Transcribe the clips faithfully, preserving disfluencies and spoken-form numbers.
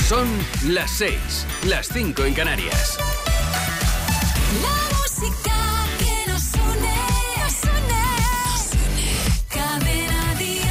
Son las seis, las cinco en Canarias. La música que nos une, nos une, nos une. Cadena Dial.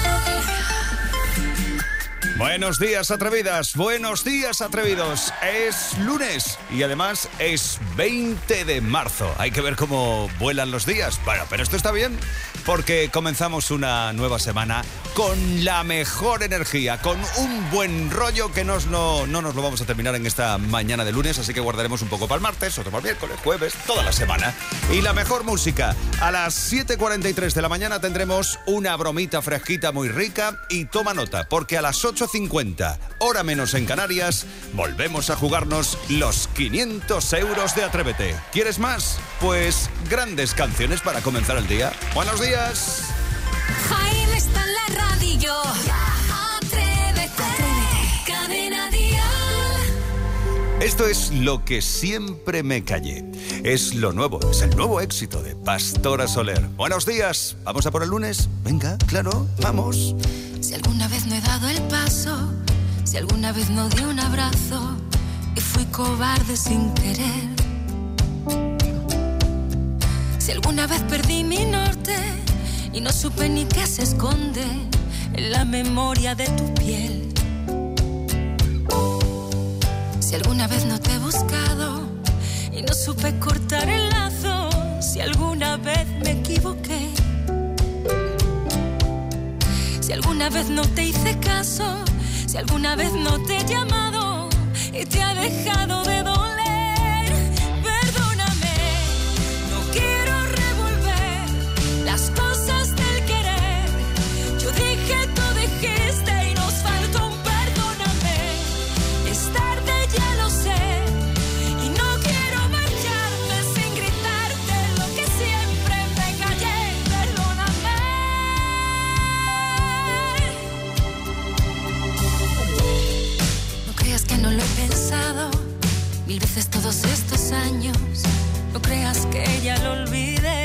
Buenos días, atrevidas. Buenos días, atrevidos. Es lunes y además es veinte de marzo. Hay que ver cómo vuelan los días. Bueno, pero esto está bien porque comenzamos una nueva semana con la mejor energía, con un buen rollo que nos, no, no nos lo vamos a terminar en esta mañana de lunes, así que guardaremos un poco para el martes, otro para el miércoles, jueves, toda la semana. Y la mejor música. A las siete cuarenta y tres de la mañana tendremos una bromita fresquita muy rica y toma nota, porque a las ocho cincuenta, hora menos en Canarias, volvemos a jugarnos los quinientos euros de Atrévete. ¿Quieres más? Pues grandes canciones para comenzar el día. ¡Buenos días! Jaime está en la radio. Atrévete. Atrévete. Cadena Dial. Esto es Lo que siempre me callé. Es lo nuevo, es el nuevo éxito de Pastora Soler. Buenos días, ¿vamos a por el lunes? Venga, claro, vamos. Si alguna vez no he dado el paso, si alguna vez no di un abrazo y fui cobarde sin querer, si alguna vez perdí mi norte y no supe ni qué se esconde en la memoria de tu piel, si alguna vez no te he buscado y no supe cortar el lazo, si alguna vez me equivoqué, si alguna vez no te hice caso, si alguna vez no te he llamado y te ha dejado de doler, perdóname, no quiero revolver las cosas del querer. Yo dije, tú dijiste y nos faltó un perdóname. Es tarde, ya lo sé, y no quiero marcharme sin gritarte lo que siempre me callé, perdóname. No creas que no lo he pensado mil veces todos estos años, no creas que ya lo olvidé.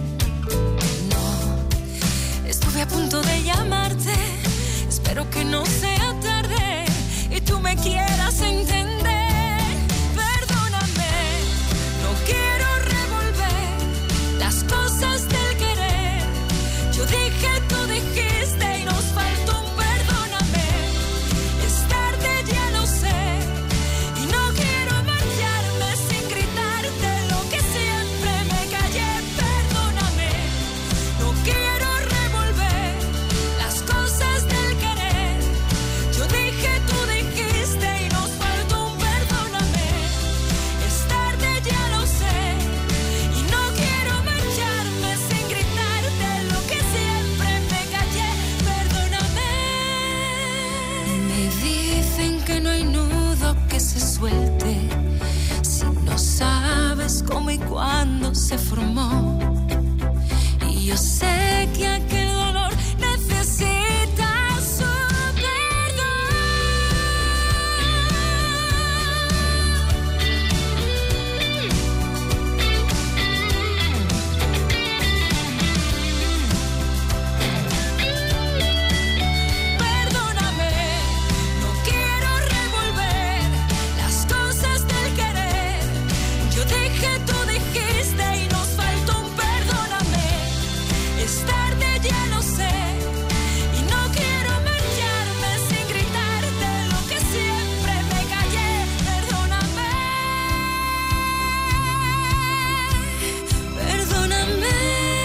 Estuve a punto de llamarte, espero que no sea tarde y tú me quieras entender. Perdóname, no quiero revolver las cosas del querer. Yo dije, tú dijiste y nos faltó un perdóname. Es tarde, ya lo sé, y no quiero marcharme sin gritarte lo que siempre me callé. Perdóname, no quiero las cosas del querer. Yo dije, tú dijiste y nos faltó un perdóname. Es tarde, ya lo sé, y no quiero marcharme sin gritarte lo que siempre me callé. Perdóname. Me dicen que no hay nudo que se suelte si no sabes cómo y cuándo se formó. Y yo sé que aquel dolor necesita su perdón. Perdóname, no quiero revolver las cosas del querer. Yo dije, tú dijiste y nos faltó un perdóname. Es tarde, ya lo sé, y no quiero marcharme sin gritarte lo que siempre me callé. Perdóname, perdóname.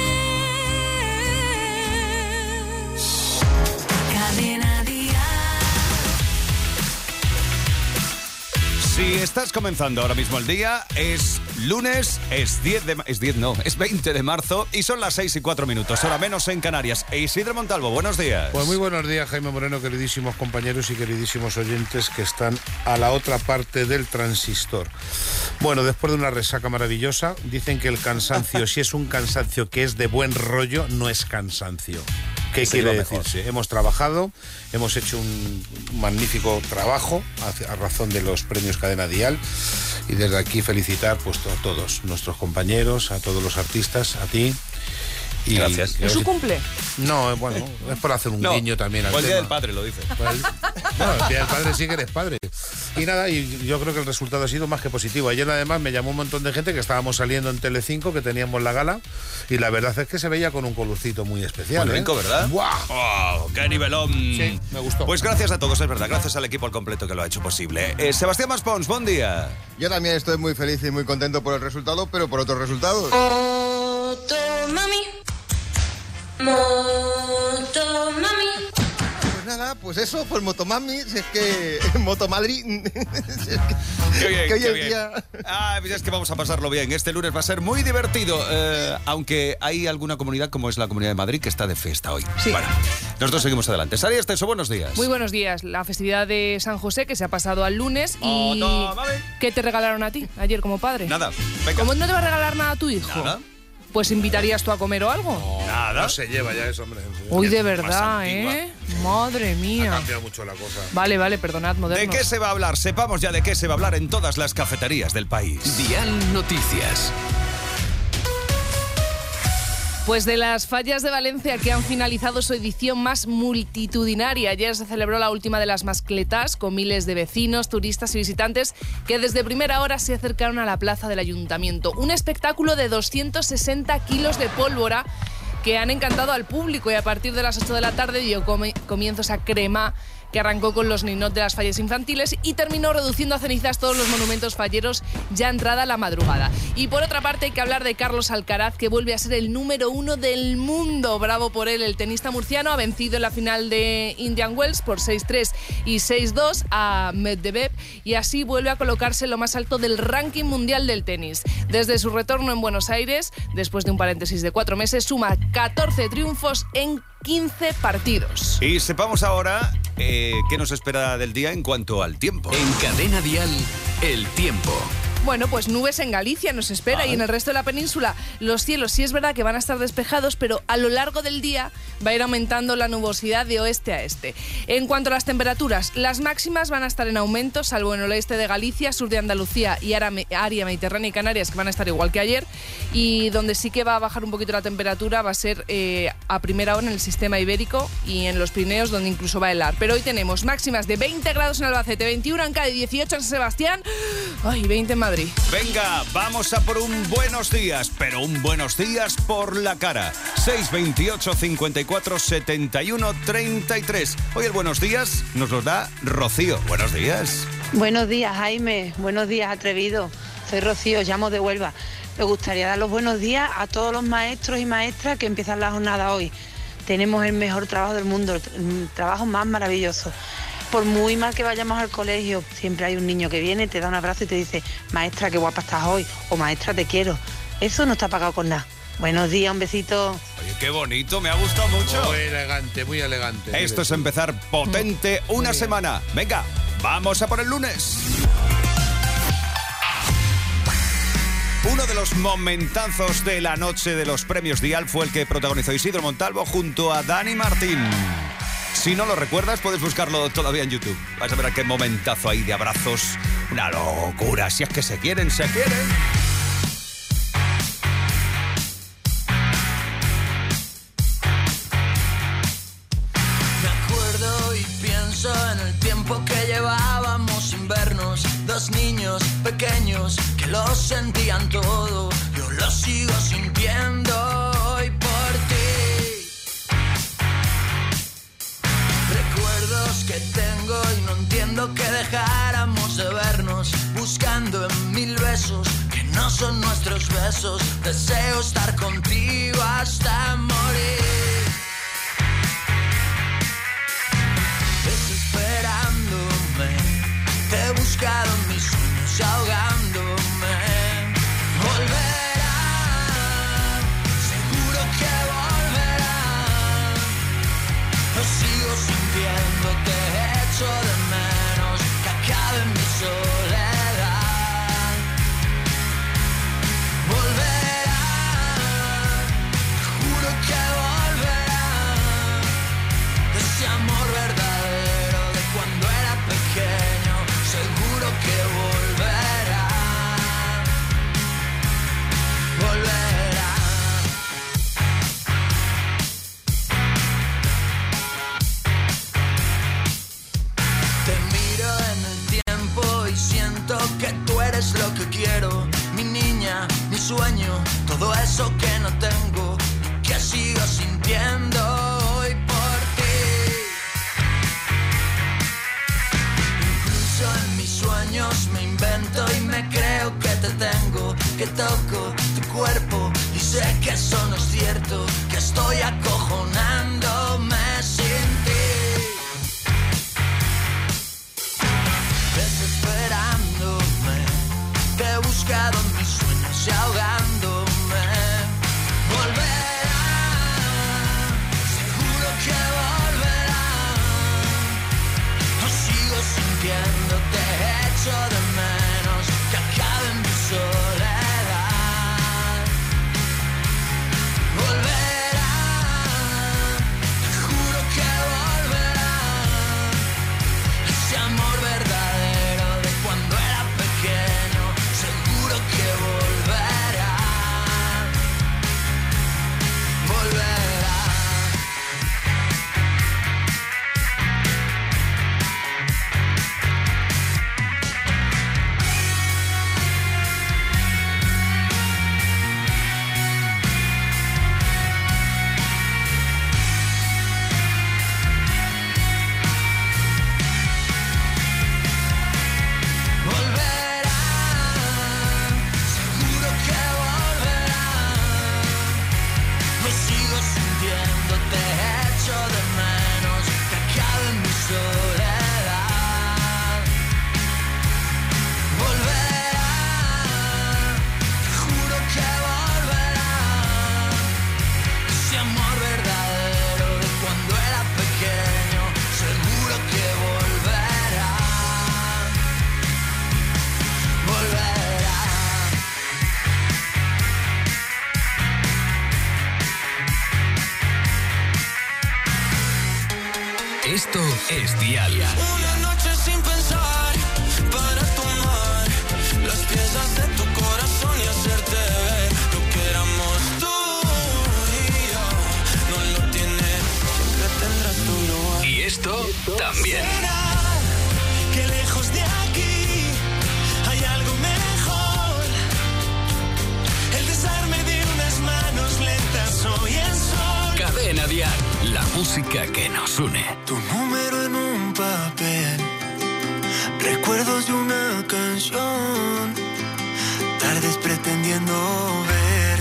Cadena Dial. Si estás comenzando ahora mismo el día, es lunes, es diez de... Es diez, no, es veinte de marzo y son las seis y cuatro minutos, hora menos en Canarias. E Isidro Montalvo, buenos días. Pues muy buenos días, Jaime Moreno, queridísimos compañeros y queridísimos oyentes que están a la otra parte del transistor. Bueno, después de una resaca maravillosa, dicen que el cansancio, si es un cansancio que es de buen rollo, no es cansancio. ¿Qué Sí, quiere lo mejor. decirse? Hemos trabajado, hemos hecho un magnífico trabajo a, a razón de los premios Cadena Dial, y desde aquí felicitar pues a todos nuestros compañeros, a todos los artistas, a ti Y, Gracias. ¿Es su cumple? No, bueno, es por hacer un no, guiño también al o el tema. Día del Padre, lo dice. Pues el, bueno, el Día del Padre sí que eres padre. Y nada, y yo creo que el resultado ha sido más que positivo. Ayer además me llamó un montón de gente que estábamos saliendo en Telecinco, que teníamos la gala, y la verdad es que se veía con un colorcito muy especial. Muy ¿eh? rico, ¿verdad? ¡Guau! ¡Oh, qué nivelón! Sí, me gustó. Pues gracias a todos, es verdad. Gracias al equipo al completo que lo ha hecho posible. Eh, Sebastián Maspons, buen día. Yo también estoy muy feliz y muy contento por el resultado, pero por otros resultados. Moto mami, moto mami. Pues nada, pues eso, pues Motomami, si es que Motomadrid, si es que, Qué bien, que hoy qué en bien. día... Ah, pues es que vamos a pasarlo bien. Este lunes va a ser muy divertido, eh, aunque hay alguna comunidad, como es la Comunidad de Madrid, que está de fiesta hoy. Sí. Bueno, nosotros seguimos adelante. Sari Esteso, buenos días. Muy buenos días. La festividad de San José que se ha pasado al lunes y... Moto, mami. ¿Qué te regalaron a ti ayer como padre? Nada, venga. ¿Cómo no te va a regalar nada a tu hijo? Nada. Pues invitarías tú a comer o algo. Nada. No se lleva ya eso, hombre. Uy, de Más verdad, antigua. ¿eh? Madre Ha mía. cambiado mucho la cosa. Vale, vale, perdonad, ¿De modernos. qué se va a hablar? Sepamos ya de qué se va a hablar en todas las cafeterías del país. Dial Noticias. Pues de las fallas de Valencia que han finalizado su edición más multitudinaria. Ayer se celebró la última de las mascletas con miles de vecinos, turistas y visitantes que desde primera hora se acercaron a la plaza del ayuntamiento. Un espectáculo de doscientos sesenta kilos de pólvora que han encantado al público y a partir de las ocho de la tarde dio come- comienzo esa crema que arrancó con los ninot de las fallas infantiles y terminó reduciendo a cenizas todos los monumentos falleros ya entrada la madrugada. Y por otra parte hay que hablar de Carlos Alcaraz, que vuelve a ser el número uno del mundo. Bravo por él, el tenista murciano ha vencido en la final de Indian Wells por seis tres y seis dos a Medvedev y así vuelve a colocarse en lo más alto del ranking mundial del tenis. Desde su retorno en Buenos Aires, después de un paréntesis de cuatro meses, suma catorce triunfos en quince partidos. Y sepamos ahora eh, qué nos espera del día en cuanto al tiempo. En Cadena Dial, el tiempo. Bueno, pues nubes en Galicia nos espera Vale. y en el resto de la península los cielos sí es verdad que van a estar despejados, pero a lo largo del día va a ir aumentando la nubosidad de oeste a este. En cuanto a las temperaturas, las máximas van a estar en aumento, salvo en el oeste de Galicia, sur de Andalucía y área mediterránea y Canarias, que van a estar igual que ayer, y donde sí que va a bajar un poquito la temperatura va a ser eh, a primera hora en el sistema ibérico y en los Pirineos, donde incluso va a helar. Pero hoy tenemos máximas de veinte grados en Albacete, veintiuno en Cádiz, dieciocho en San Sebastián, ay, veinte en Madrid. Venga, vamos a por un buenos días, pero un buenos días por la cara. seis veintiocho, cincuenta y cuatro, setenta y uno, treinta y tres. Hoy el buenos días nos lo da Rocío. Buenos días. Buenos días, Jaime. Buenos días, atrevido. Soy Rocío, llamo de Huelva. Me gustaría dar los buenos días a todos los maestros y maestras que empiezan la jornada hoy. Tenemos el mejor trabajo del mundo, el trabajo más maravilloso. Por muy mal que vayamos al colegio, siempre hay un niño que viene, te da un abrazo y te dice, maestra, qué guapa estás hoy, o maestra, te quiero. Eso no está pagado con nada. Buenos días, un besito. Oye, qué bonito, me ha gustado mucho. Muy elegante, muy elegante. Esto es empezar potente una semana. Venga, vamos a por el lunes. Uno de los momentazos de la noche de los premios Dial fue el que protagonizó Isidro Montalvo junto a Dani Martín. Si no lo recuerdas, puedes buscarlo todavía en YouTube. Vas a ver qué momentazo ahí de abrazos. Una locura. Si es que se quieren, se quieren. Me acuerdo y pienso en el tiempo que llevábamos sin vernos. Dos niños pequeños que lo sentían todo. Yo lo sigo sintiendo hoy por ti. Recuerdos que tengo y no entiendo que dejáramos de vernos. Buscando en mil besos que no son nuestros besos. Deseo estar contigo hasta morir. Desesperándome, te he buscado en mis sueños ahogándome. Volverá, seguro que volverá. Lo sigo sintiendo, te echo de menos, que acabe mi soledad. Volverá, te juro que volverá. Ese amor verdadero de cuando era pequeño, seguro que volverá. Volverá. me creo que te tengo, que toco tu cuerpo y sé que eso no es cierto, que estoy acojonándome sin ti. Desesperándome, te he buscado en mis sueños y ahogándome. Volverá, seguro que volverá. No sigo sintiéndote, echo de menos que acabe en mi soledad. Volverá, te juro que volverá. Ese amor verdadero de cuando era pequeño, seguro que volverá. Volverá. Volverá, seguro que volverá. Me sigo sintiendo, te echo de menos, que acabe en mi soledad. Volverá, te juro que volverá. Ese amor verdadero de cuando era pequeño, seguro que volverá. Volverá. Esto es Dial. Una noche sin pensar para tomar las piezas de tu corazón y hacerte ver lo que éramos tú y yo. No lo tienes, siempre tendrás tu lugar. Y esto también. ¿Será que lejos de aquí hay algo mejor? El desarme de unas manos lentas hoy el sol. Cadena Dial. La música que nos une. Tu número en un papel, recuerdos de una canción, tardes pretendiendo ver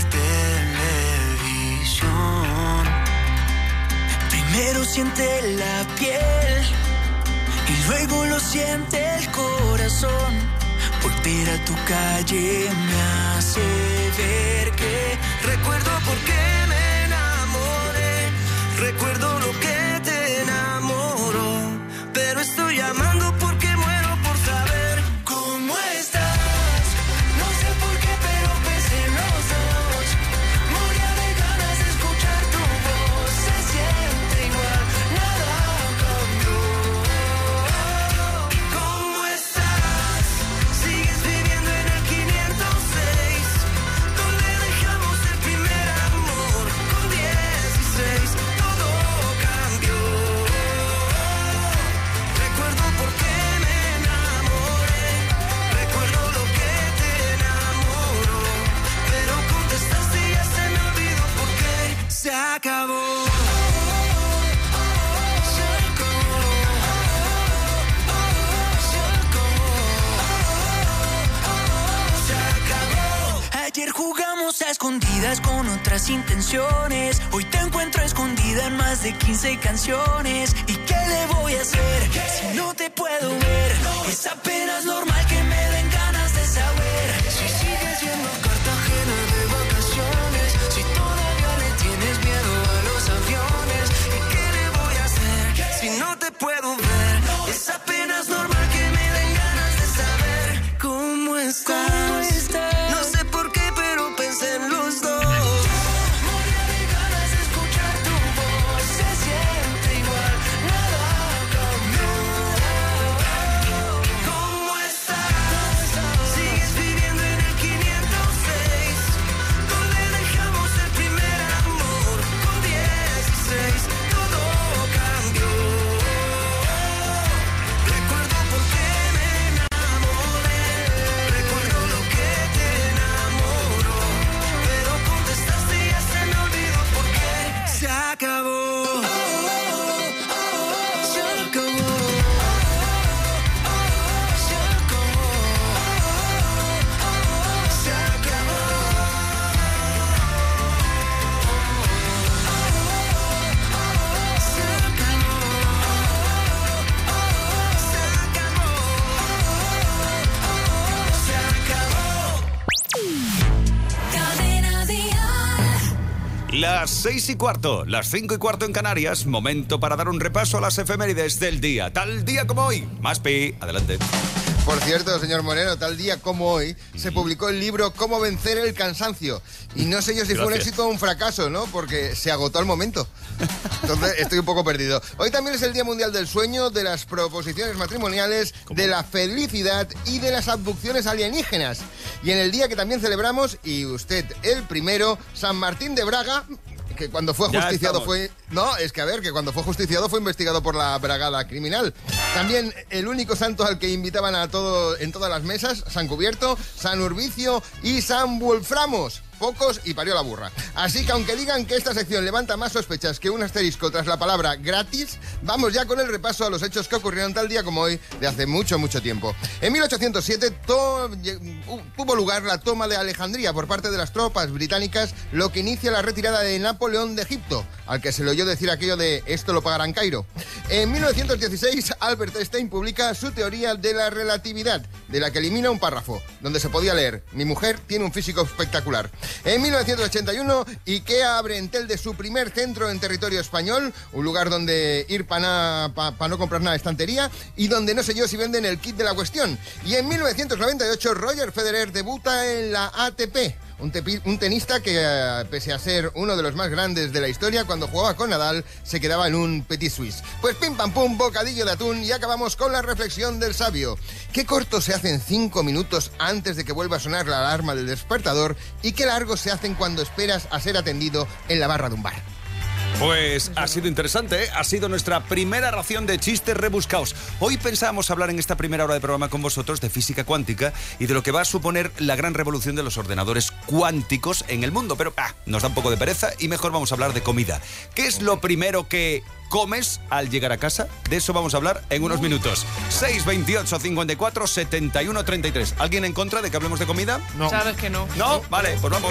televisión. Primero siente la piel y luego lo siente el corazón. Volver a tu calle me hace ver que recuerdo por qué me enamoré. Recuerdo lo que te enamoró, pero estoy llamando porque muero por saber cómo estás. No sé por qué, pero pensé en los dos. Moría de ganas de escuchar tu voz. Se siente igual, nada cambió. ¿Cómo estás? Sigues viviendo en el quinientos seis, donde dejamos el primer amor con dieciséis. Se acabó. Se acabó. Se acabó. Se acabó. Ayer jugamos a escondidas con otras intenciones. Hoy te encuentro escondida en más de quince canciones. ¿Y qué le voy a hacer si no te puedo ver? Es apenas normal que me den ganas de saber si sigues yendo a Cartagena de vacaciones, si todavía le tienes miedo a los aviones. ¿Y qué le voy a hacer si no te puedo ver? Es apenas normal que me den ganas de saber cómo estás. ¿Cómo estás? No sé por qué, pero pensé en los dos. Moría de ganas de escuchar tu voz. Se siente igual, nada cambió. ¿Cómo estás? Las seis y cuarto, las cinco y cuarto en Canarias. Momento para dar un repaso a las efemérides del día. Tal día como hoy. Maspi, adelante. Por cierto, señor Moreno, tal día como hoy se publicó el libro Cómo vencer el cansancio. Y no sé yo si Gracias. fue un éxito o un fracaso, ¿no? Porque se agotó al momento. Entonces estoy un poco perdido. Hoy también es el Día Mundial del Sueño, de las proposiciones matrimoniales, ¿Cómo? de la felicidad y de las abducciones alienígenas. Y en el día que también celebramos, y usted el primero, San Martín de Braga, que cuando fue justiciado fue... No, es que a ver, que cuando fue justiciado fue investigado por la bragada criminal. También el único santo al que invitaban a todo en todas las mesas, San Cubierto, San Urbicio y San Wolframos. Pocos y parió la burra. Así que aunque digan que esta sección levanta más sospechas que un asterisco tras la palabra gratis, vamos ya con el repaso a los hechos que ocurrieron tal día como hoy de hace mucho, mucho tiempo. En mil ochocientos siete to- tuvo lugar la toma de Alejandría por parte de las tropas británicas, lo que inicia la retirada de Napoleón de Egipto, al que se le oyó decir aquello de esto lo pagarán Cairo. En mil novecientos dieciséis, Albert Einstein publica su teoría de la relatividad, de la que elimina un párrafo, donde se podía leer: mi mujer tiene un físico espectacular. En mil novecientos ochenta y uno, IKEA abre en Telde su primer centro en territorio español, un lugar donde ir para pa, pa no comprar nada de estantería y donde no sé yo si venden el kit de la cuestión. Y en mil novecientos noventa y ocho, Roger Federer debuta en la A T P. Un, tepi, un tenista que, uh, pese a ser uno de los más grandes de la historia, cuando jugaba con Nadal, se quedaba en un petit suisse. Pues pim pam pum, bocadillo de atún, y acabamos con la reflexión del sabio. Qué corto se hacen cinco minutos antes de que vuelva a sonar la alarma del despertador, y qué largos se hacen cuando esperas a ser atendido en la barra de un bar. Pues ha sido interesante, ¿eh? Ha sido nuestra primera ración de chistes rebuscados. Hoy pensábamos hablar en esta primera hora de programa con vosotros de física cuántica y de lo que va a suponer la gran revolución de los ordenadores cuánticos en el mundo. Pero ah, nos da un poco de pereza y mejor vamos a hablar de comida. ¿Qué es lo primero que comes al llegar a casa? De eso vamos a hablar en unos minutos. seis veintiocho cincuenta y cuatro setenta y uno treinta y tres. ¿Alguien en contra de que hablemos de comida? No. Sabes que no. ¿No? Vale, pues vamos.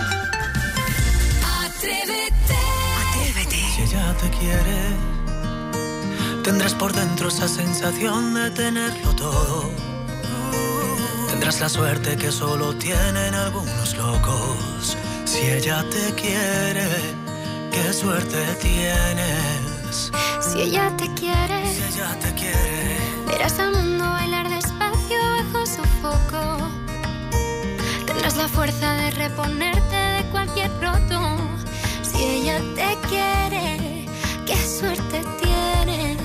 Atrévete. Si ella te quiere, tendrás por dentro esa sensación de tenerlo todo. Tendrás la suerte que solo tienen algunos locos. Si ella te quiere, qué suerte tienes. Si ella te quiere, si ella te quiere, verás al mundo bailar despacio bajo su foco. Tendrás la fuerza de reponerte de cualquier roto. Si ella te quiere, qué suerte tienes.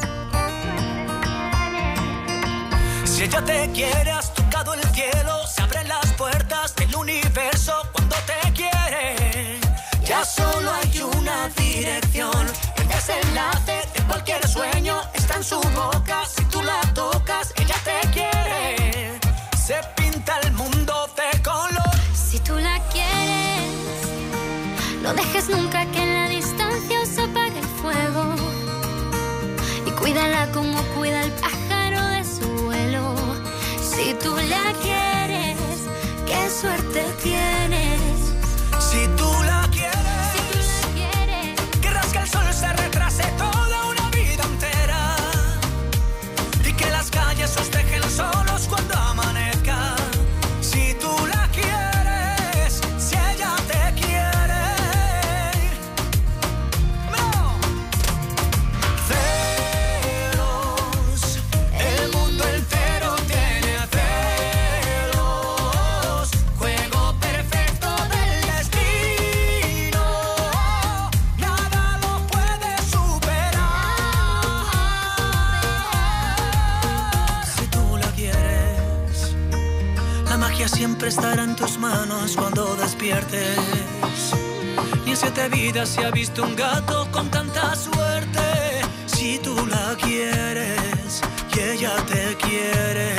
Si ella te quiere, has tocado el cielo. Se abren las puertas del universo cuando te quiere. Ya solo hay una dirección. El desenlace de cualquier sueño está en su boca. Si tú la tocas, ella te quiere. Se pinta el mundo de color. Si tú la quieres, no dejes nunca que en la distancia se apague el fuego. Y cuídala como cuida el pájaro de su vuelo. Si tú la quieres, qué suerte tienes. Si tú la quieres, si tú la quieres, querrás que el sol se retrase toda una vida entera. Y que las calles os dejen solos cuando amanezca. Si tú la quieres, si ella te quiere. Siempre estará en tus manos cuando despiertes. Ni en siete vidas se ha visto un gato con tanta suerte. Si tú la quieres y ella te quiere.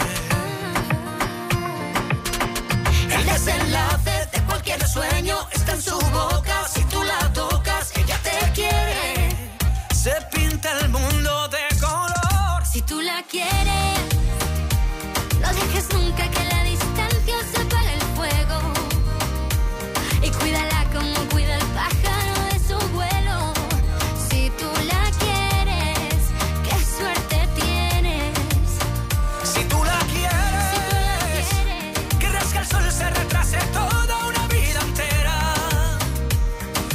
El desenlace de cualquier sueño está en su boca. Si tú la tocas, ella te quiere. Se pinta el mundo de color. Si tú la quieres, no dejes nunca que la se apaga el fuego. Y cuídala como cuida el pájaro de su vuelo. Si tú la quieres, qué suerte tienes. Si tú la quieres, si tú la quieres, querrás que el sol se retrase toda una vida entera.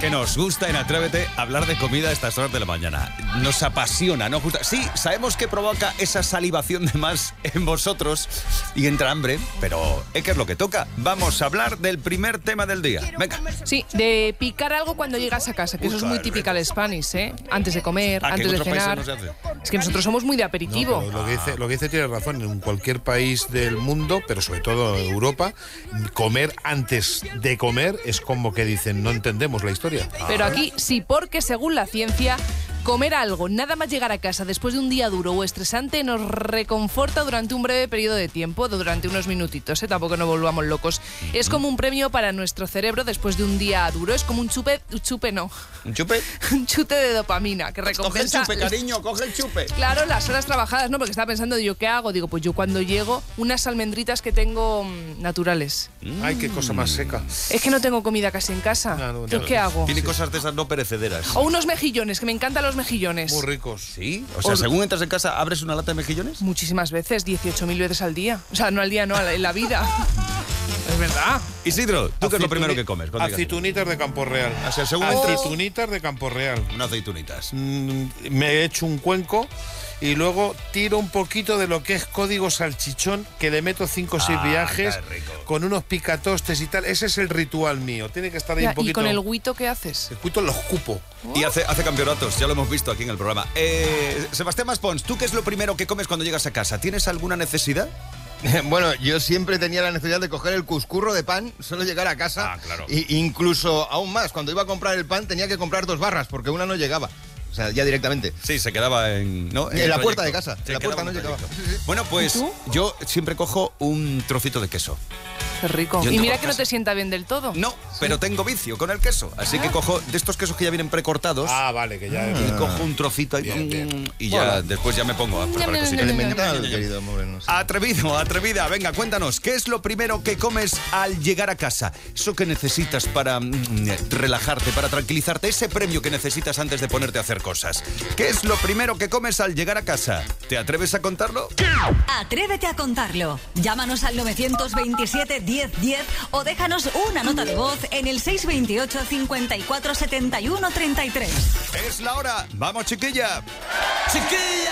que nos gusta en Atrévete hablar de comida a estas horas de la mañana. Nos apasiona, ¿no? Justo, sí, sabemos que provoca esa salivación de más en vosotros y entra hambre, pero es que es lo que toca. Vamos a hablar del primer tema del día. Venga. Sí, de picar algo cuando llegas a casa, que eso es muy típico al Spanish, ¿eh? Antes de comer, Ah, que antes en de otros países cenar. no se hace. Es que nosotros somos muy de aperitivo. No, pero lo, que dice, lo que dice tiene razón. En cualquier país del mundo, pero sobre todo en Europa, comer antes de comer es como que dicen, no entendemos la historia. Pero aquí sí, porque según la ciencia, comer algo, nada más llegar a casa después de un día duro o estresante, nos reconforta durante un breve periodo de tiempo, durante unos minutitos, ¿eh? Tampoco nos volvamos locos. Uh-huh. Es como un premio para nuestro cerebro después de un día duro. Es como un chupe, un chupe no. ¿Un chupe? Un chute de dopamina que recompensa. Coge el chupe, cariño, coge el chupe. Claro, las horas trabajadas, ¿no? Porque estaba pensando, ¿yo qué hago? Digo, pues yo cuando llego, unas almendritas que tengo mmm, naturales. Mm. Ay, qué cosa más seca. Es que no tengo comida casi en casa. No, no, ¿Yo no, qué hago? Tiene cosas de esas no perecederas. O unos mejillones, que me encantan los mejillones. Muy ricos. ¿Sí? O sea, o... según entras en casa, ¿abres una lata de mejillones? Muchísimas veces, dieciocho mil veces al día. O sea, no al día, no, en la vida. Es verdad. Isidro, ¿tú qué es lo primero que comes? Aceitunitas de Campo Real. O sea, según aceitunitas de Campo Real. Unas aceitunitas. Mm, me he hecho un cuenco y luego tiro un poquito de lo que es código salchichón, que le meto cinco o seis ah, viajes con unos picatostes y tal. Ese es el ritual mío. Tiene que estar ahí ya, un poquito. ¿Y con el huito qué haces? El huito lo escupo. Y hace, hace campeonatos, ya lo hemos visto aquí en el programa. Eh, Sebastián Maspons, ¿tú qué es lo primero que comes cuando llegas a casa? ¿Tienes alguna necesidad? Bueno, yo siempre tenía la necesidad de coger el cuscurro de pan, solo llegar a casa. Ah, claro. Y incluso aún más, cuando iba a comprar el pan tenía que comprar dos barras porque una no llegaba. O sea, ya directamente. Sí, se quedaba en... ¿no? En, en la puerta de casa. En la puerta no llegaba. Bueno, pues yo siempre cojo un trocito de queso. Qué rico. Y mira que no te sienta bien del todo. No, sí. Pero tengo vicio con el queso. Así ah. que cojo de estos quesos que ya vienen precortados. Ah, vale, que ya... Y ah. cojo un trocito ahí. Bien, bien. Y ya bueno. después ya me pongo a preparar cositas. Elemental, querido Moreno. Sí. Atrevido, atrevida. Venga, cuéntanos. ¿Qué es lo primero que comes al llegar a casa? Eso que necesitas para mm, relajarte, para tranquilizarte. Ese premio que necesitas antes de ponerte a hacer cosas. ¿Qué es lo primero que comes al llegar a casa? ¿Te atreves a contarlo? Atrévete a contarlo. Llámanos al nueve veintisiete diez diez o déjanos una nota de voz en el seis veintiocho cincuenta y cuatro setenta y uno treinta y tres. Es la hora. ¡Vamos, chiquilla! ¡Chiquilla!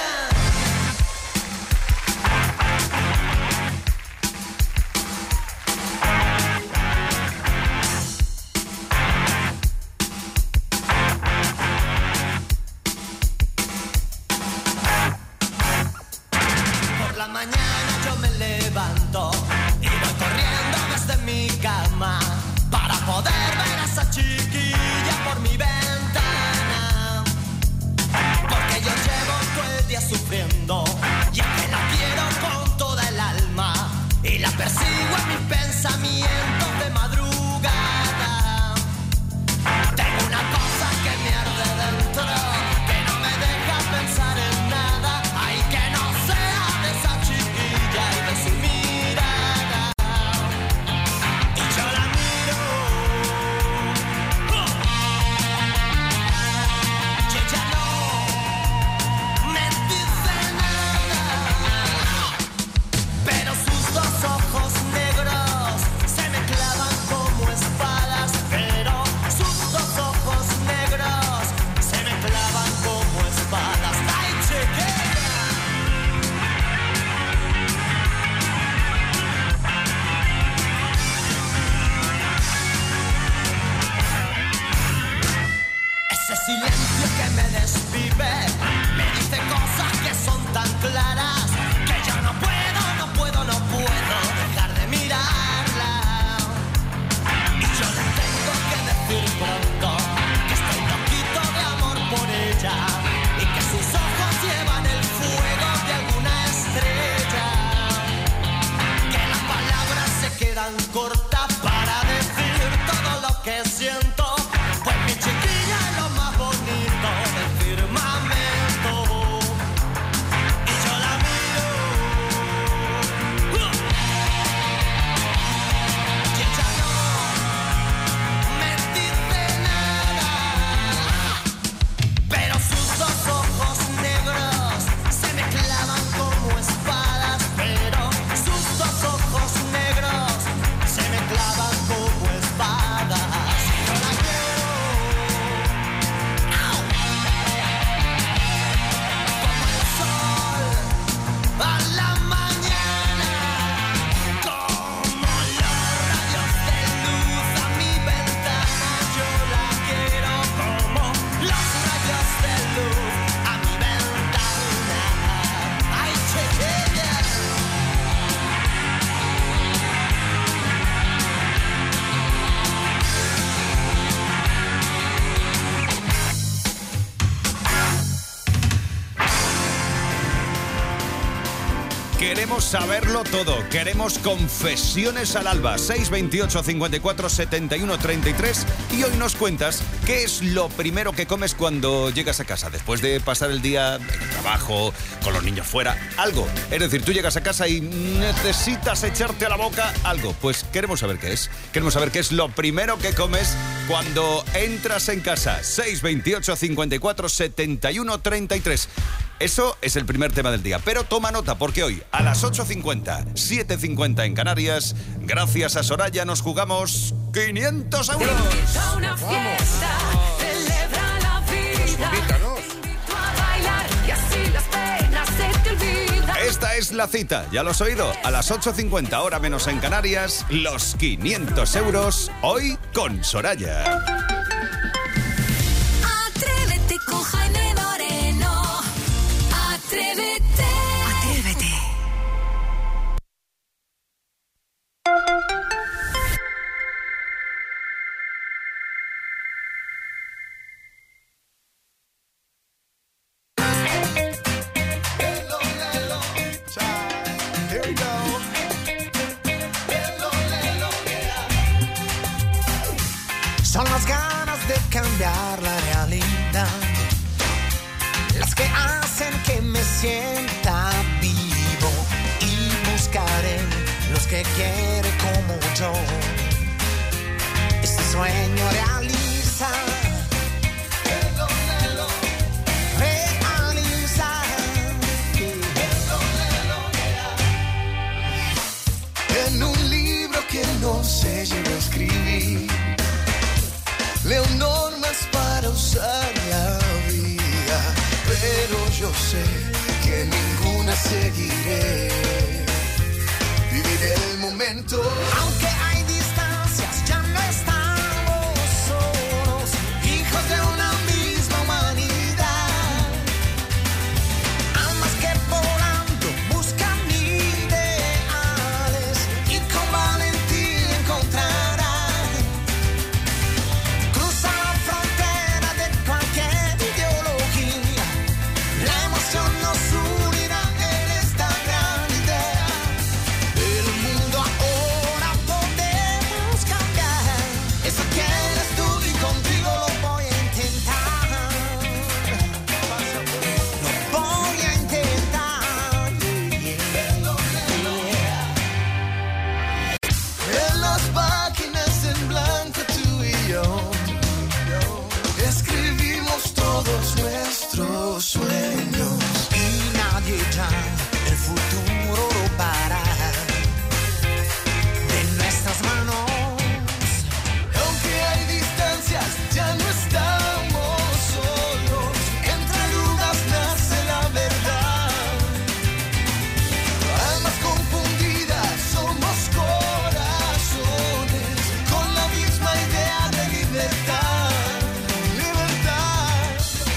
Para poder ver a esa chiquilla por mi ventana, porque yo llevo todo el día sufriendo y es que la quiero con toda el alma y la persigo en mis pensamientos de madrugada. Tengo una cosa que me arde dentro, que no me deja pensar en nada, ay, que no sea de esa chiquilla y de su mirada. Y yo la ojos negros se me clavan como espadas, pero sus dos ojos negros se me clavan como espadas. ¡Ay, chiquilla! Ese silencio que me desvive me dice cosas que son tan claras que yo no puedo, no puedo, no puedo dejar de mirarla. Y yo le tengo que decir pronto que estoy loquito de amor por ella y que sus ojos llevan el fuego de alguna estrella. Que las palabras se quedan cortas para decir todo lo que siento. Pues mi chiquilla es lo más bonito del firmamento. Y yo la miro y ella no me dice nada, pero sus dos ojos negros se me clavan como espadas, pero sus dos ojos negros se me clavan queremos saberlo todo. Queremos confesiones al alba. seis veintiocho, cincuenta y cuatro, setenta y uno, treinta y tres. Y hoy nos cuentas qué es lo primero que comes cuando llegas a casa, después de pasar el día en el trabajo, con los niños fuera, algo. Es decir, tú llegas a casa y necesitas echarte a la boca algo. Pues queremos saber qué es. Queremos saber qué es lo primero que comes cuando entras en casa. seis veintiocho, cincuenta y cuatro, setenta y uno, treinta y tres. Eso es el primer tema del día. Pero toma nota, porque hoy a las ocho cincuenta, siete cincuenta en Canarias, gracias a Soraya, nos jugamos quinientos euros. Una fiesta, celebra la vida. Invítanos. Te invito a bailar y así las penas se te olvidan. Esta es la cita, ya lo has oído. A las ocho cincuenta, hora menos en Canarias, los quinientos euros, hoy con Soraya. Atrévete con Jaime Moreno. Atrévete. Atrévete. Son las ganas de cambiar la realidad las que hacen que me sienta vivo y buscaré los que quieren como yo. Este sueño realiza, realiza. En un libro que no sé yo escribir, leo normas para usar la vida, pero yo sé que ninguna seguiré. Viviré el momento. Aunque hay distancias, ya no estamos solos, hijos de una misma humanidad. Almas que volando buscan ideales y con valentía encontrarán. Cruza la frontera de cualquier ideología. La emoción nos unirá en esta gran idea. El mundo ahora podemos cambiar. Eso quieres tú y contigo lo voy a intentar. Lo voy a intentar. En las páginas en blanco tú y yo escribimos todos nuestros sueños. Y nadie ya el futuro robará de nuestras manos. Aunque hay distancias, ya no estamos solos. Entre dudas nace la verdad. Almas confundidas, somos corazones con la misma idea de libertad. Libertad.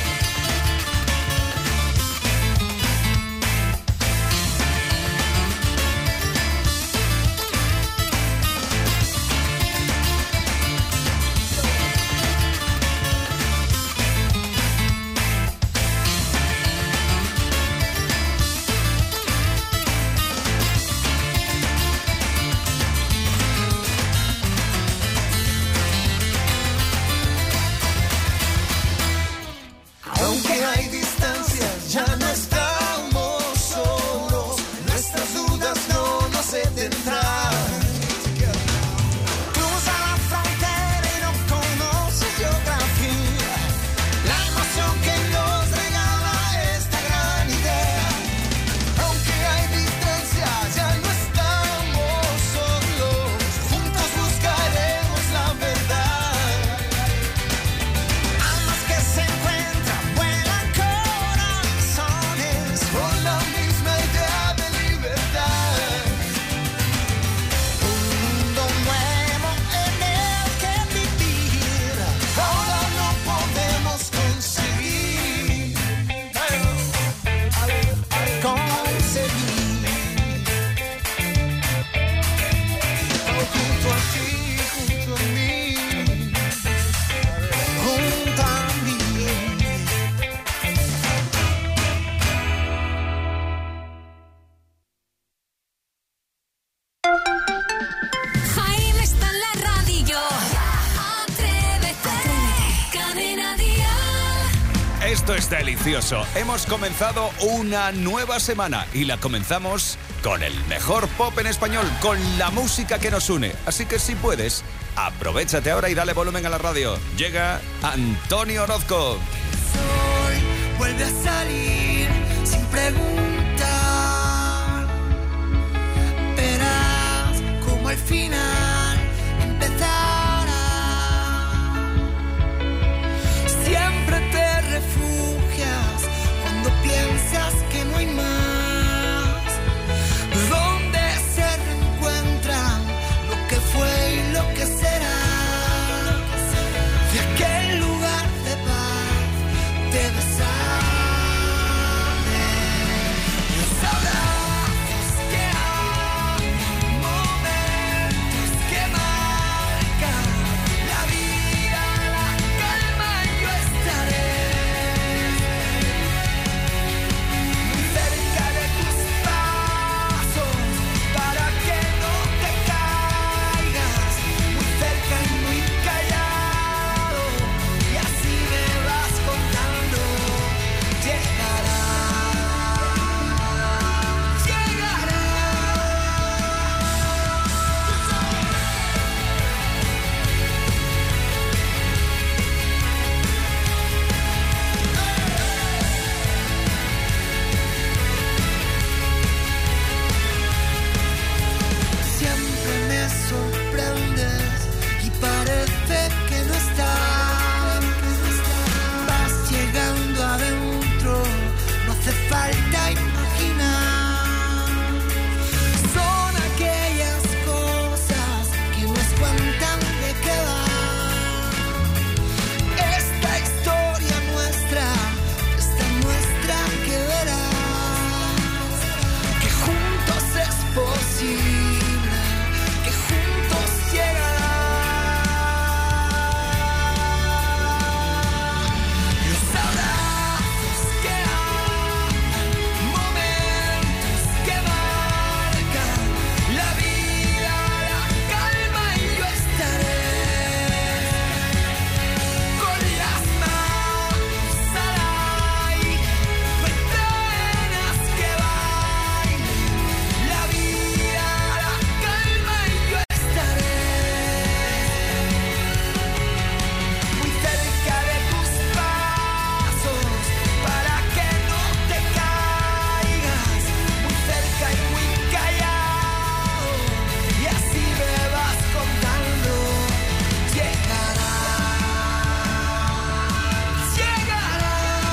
Aunque hay distancias, ya no estamos solos. Nuestras dudas no nos detendrán. Cruza la frontera y no conoce geografía. La emoción que nos regala esta gran idea. Aunque hay distancias, ya no estamos solos. Juntos buscaremos la verdad. Almas que se encuentran, vuelan corazones. Con la misma idea de libertad. es delicioso. Hemos comenzado una nueva semana y la comenzamos con el mejor pop en español, con la música que nos une. Así que si puedes, aprovéchate ahora y dale volumen a la radio. Llega Antonio Orozco. Hoy vuelve a salir sin preguntar. Verás como al final empezará. Siempre te refugias cuando piensas que no hay más. Donde se reencuentran lo que fue y lo que será. De aquel lugar de paz te besaré. Los abrazos que hay, momentos que marcan la vida, la calma, yo estaré muy cerca de tus pasos para que no te caigas, muy cerca y muy callado, y así me vas contando. Llegará, llegará. Siempre me sorprendes y parece que no estás. Vas llegando adentro, no hace falta imaginar. Son aquellas cosas que nos cuentan de qué va esta historia nuestra, esta nuestra que verás. Que juntos es posible, que juntos llegará. Los abrazos que hay, momentos que marcan la vida, la calma, y yo estaré con las manos al aire, ventanas que bailen la vida, la calma, y yo estaré muy cerca de tus pasos para que no te caigas, muy cerca y muy callado, y así me vas contando. Llegará, llegará.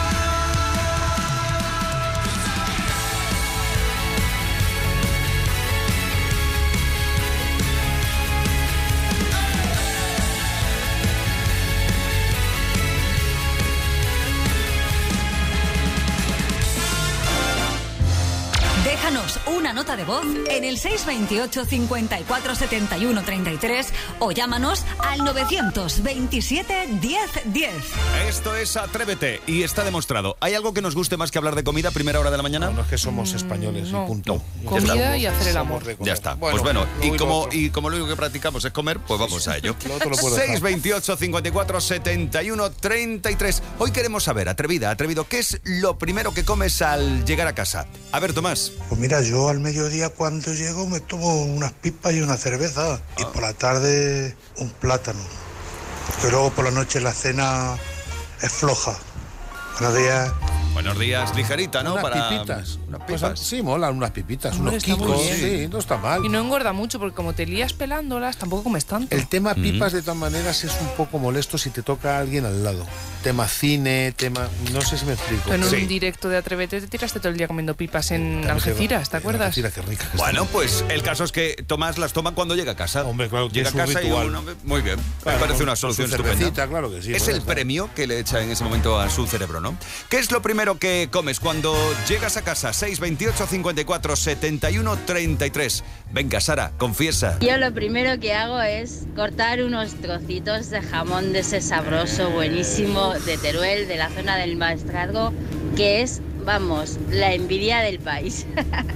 Déjanos una nota de voz en el seis veintiocho, cincuenta y cuatro, setenta y uno, treinta y tres o llámanos al novecientos veintisiete, diez, diez. Esto es Atrévete y está demostrado. ¿Hay algo que nos guste más que hablar de comida a primera hora de la mañana? No, no es que somos españoles no. y punto. Comida y hacer el amor. Ya está. Bueno, pues bueno, lo y único como, otro. y como lo único que practicamos es comer, pues vamos a ello. Lo otro lo puedo dejar. seis veintiocho, cincuenta y cuatro, setenta y uno, treinta y tres. Hoy queremos saber, atrevida, atrevido, ¿qué es lo primero que comes al llegar a casa? A ver, Tomás. Pues mira, yo al mediodía cuando llego me tomo unas pipas y una cerveza. Y por la tarde un plátano. Porque luego por la noche la cena es floja. Buenos días. Buenos días, ligerita, ¿no? Unas Para pipitas. unas Pues, pipas. sí, molan unas pipitas, Hombre, unos está muy quicos. bien. Sí, no está mal. Y no engorda mucho porque como te lías pelándolas, tampoco comes tanto. El tema pipas, de todas maneras, es un poco molesto si te toca a alguien al lado. Tema cine, tema... No sé si me explico. En un Sí. directo de Atrévete te tiraste todo el día comiendo pipas en Claro, Algeciras, ¿te en acuerdas? Algeciras, qué rica que Bueno, está. pues el caso es que Tomás las toma cuando llega a casa. Hombre, claro, llega a es un casa ritual. y uno... Muy bien, Claro, me parece con- una con su solución cervecita, estupenda. claro que sí, Es bueno, el está. premio que le echa en ese momento a su cerebro, ¿no? ¿Qué es lo primero que comes cuando llegas a casa? seis veintiocho, cincuenta y cuatro, setenta y uno, treinta y tres. Venga, Sara, confiesa. Yo lo primero que hago es cortar unos trocitos de jamón de ese sabroso, buenísimo, de Teruel, de la zona del Maestrazgo, que es, vamos, la envidia del país.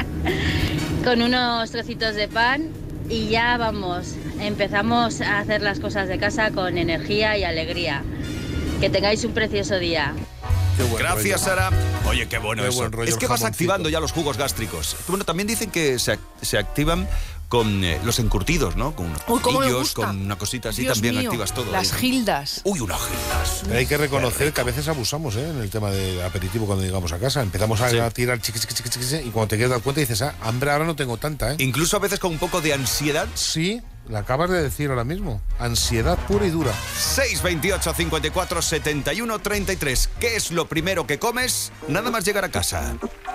Con unos trocitos de pan y ya vamos, empezamos a hacer las cosas de casa con energía y alegría. Que tengáis un precioso día. Qué buen Gracias, rollo. Sara. Oye, qué bueno Qué eso. buen rollo Es el que vas jamoncito. activando ya los jugos gástricos. Bueno, también dicen que se, ac- se activan con eh, los encurtidos, ¿no? Con unos Uy, cómo me platillos, gusta. con una cosita así, Dios también mío, activas todo. Las ahí. gildas. Uy, unas gildas. Pero hay que reconocer que a veces abusamos, ¿eh? En el tema del aperitivo cuando llegamos a casa. Empezamos a, Sí. a tirar chiqui, chiqui, chiqui, chiqui, y cuando te quieres dar cuenta dices, ah, hambre ahora no tengo tanta, ¿eh? Incluso a veces con un poco de ansiedad. Sí, la acabas de decir ahora mismo. Ansiedad pura y dura. seis veintiocho, cincuenta y cuatro, setenta y uno, treinta y tres. ¿Qué es lo primero que comes nada más llegar a casa?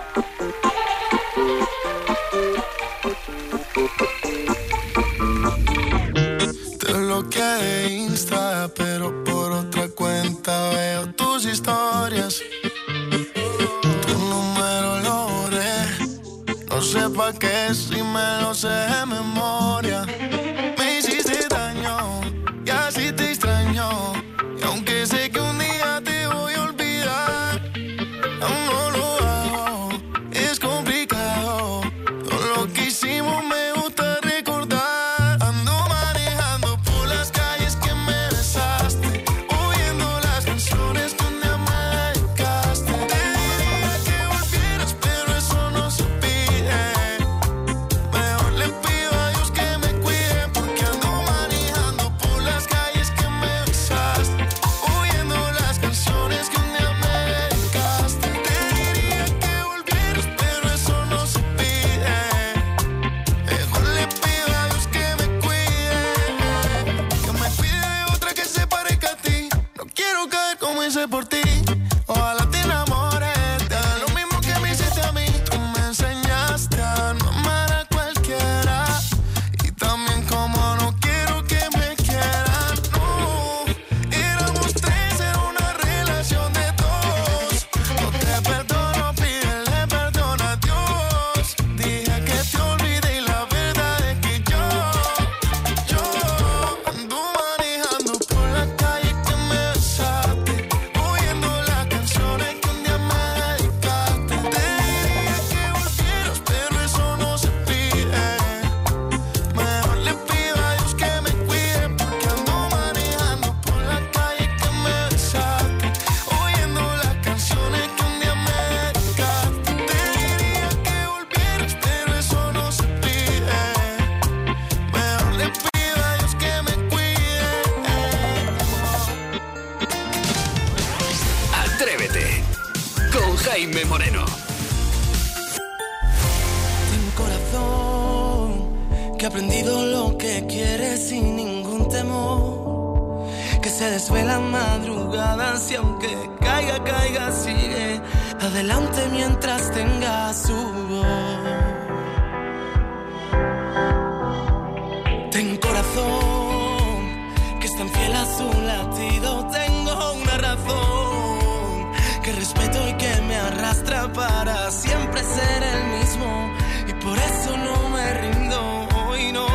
Te bloqueé de Insta, pero por otra cuenta veo tus historias. Tu número lo borré. No sé pa' qué si me lo sé de memoria. Me hiciste daño y así te extraño. Y aunque sé que un día te voy a olvidar, aún no lo hago. Es complicado. Todo lo que hicimos me gusta recordar. Ando manejando por las calles que me besaste, oyendo las canciones que un día me dedicaste. Te diría que volvieras, pero eso no se pide. Mejor le pido a Dios que me cuide, porque ando manejando por las calles que me besaste, oyendo las canciones que un día me dedicaste. Te diría que volvieras, pero eso no se pide. Mejor le pido a Dios que me cuide, que me cuide de otra que se parezca a ti. No quiero caer como hice por ti. Ojalá te enamores, te haga lo mismo que me hiciste a mí. Tú me enseñaste a no amar a cualquiera, y también como no quiero que me quieran. No, éramos tres, era una relación de dos. No te perdono, pídele perdón a Dios. Dije que te olvidé y la verdad es que yo, yo ando manejando por la calle que me besaste, oyendo las canciones que un día me dedicaste. Te diría que volvieras, pero eso no se pide. Mejor le pido a Dios que me cuide, porque ando manejando por la calle que me besaste, oyendo las canciones que un día me dedicaste. Te diría que volvieras, pero eso no se pide. Mejor le pido a Dios que me cuide. Atrévete con Jaime Moreno. Tengo un corazón que ha aprendido lo que quiere sin ningún temor, que se desvela en madrugadas y aunque caiga, caiga, sigue adelante mientras tenga su voz. Tengo un corazón que es tan fiel a su latido. Tengo una razón que respeto y que me arrastra para siempre ser el mismo, y por eso no me rindo hoy, no.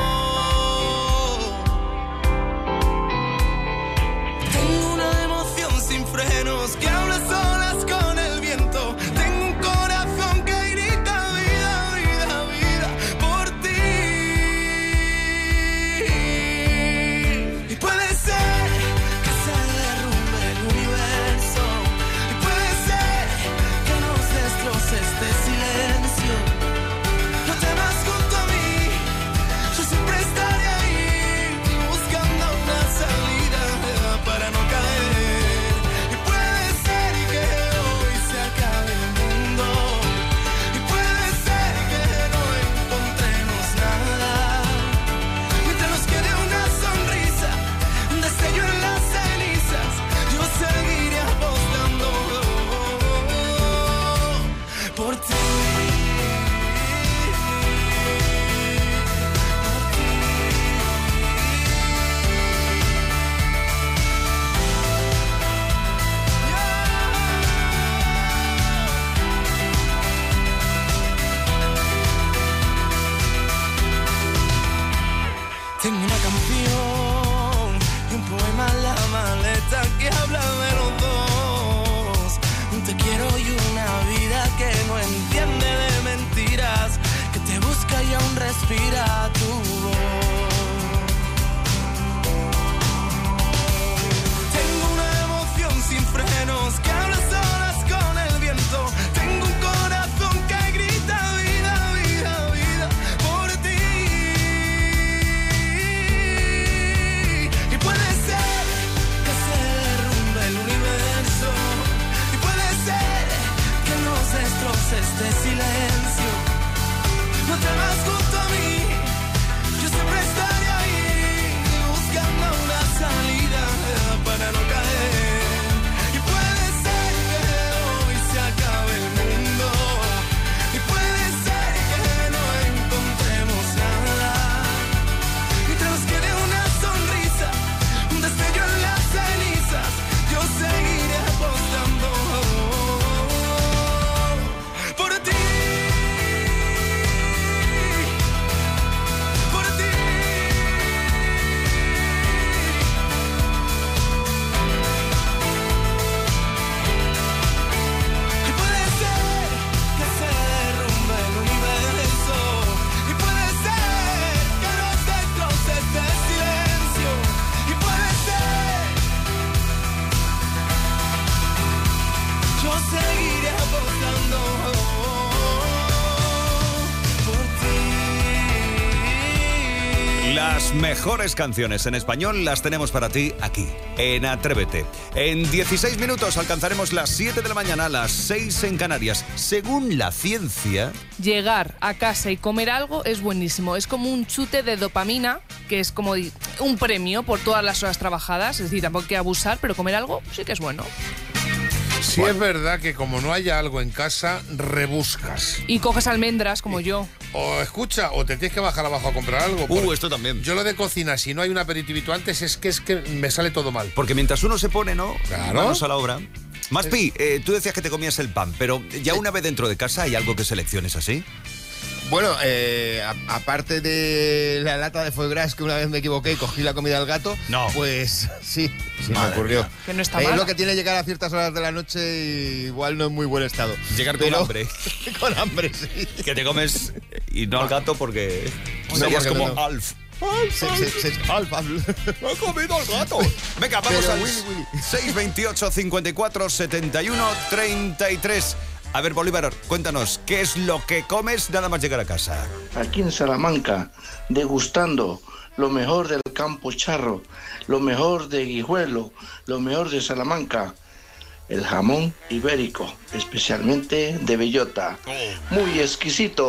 Tengo una emoción sin frenos que habla solas con el viento. Tengo un corazón que grita vida, vida, vida por ti. Y puede ser que se derrumbe el universo, y puede ser que nos destroce este silencio. No temas junto a mí, yo siempre estaré ahí, buscando una salida para no caer. Y puede ser que hoy se acabe el mundo, y puede ser que no encontremos nada. Mientras nos quede una sonrisa, un destello en las cenizas, yo seguiré apostando por ti. Tengo una canción y un poema en la maleta que habla de los dos. Un te quiero y una vida que no entiende de mentiras, que te busca y aún respira tu voz. Tengo una emoción sin frenos que habla solas Las mejores canciones en español las tenemos para ti aquí, en Atrévete. En dieciséis minutos alcanzaremos las siete de la mañana, las seis en Canarias. Según la ciencia... Llegar a casa y comer algo es buenísimo. Es como un chute de dopamina, que es como un premio por todas las horas trabajadas. Es decir, tampoco hay que abusar, pero comer algo sí que es bueno. Sí, bueno. Es verdad que como no haya algo en casa, rebuscas. Y coges almendras, como yo. O escucha, o te tienes que bajar abajo a comprar algo. Uh, esto también. Yo lo de cocina, si no hay un aperitivito antes, es que es que me sale todo mal. Porque mientras uno se pone, ¿no? Claro. Vamos a la obra. Maspi, eh, tú decías que te comías el pan, pero ya una vez dentro de casa, ¿hay algo que selecciones así? Bueno, eh, a- aparte de la lata de foie gras que una vez me equivoqué y cogí la comida del gato, no. pues sí, sí Madre me ocurrió. mía. Que no está Es mal. lo que tiene llegar a ciertas horas de la noche y igual no en muy buen estado. Llegar con Pero- hambre. con hambre, sí. Que te comes y no al gato porque No, serías porque como no. Alf. Se- se- se- Alf, Alf. ¡Me he comido al gato! Venga, vamos Pero al Willy, Willy. seis veintiocho, cincuenta y cuatro, setenta y uno, treinta y tres. A ver, Bolívar, cuéntanos, ¿qué es lo que comes nada más llegar a casa? Aquí en Salamanca, degustando lo mejor del campo charro, lo mejor de Guijuelo, lo mejor de Salamanca, el jamón ibérico, especialmente de bellota. Muy exquisito.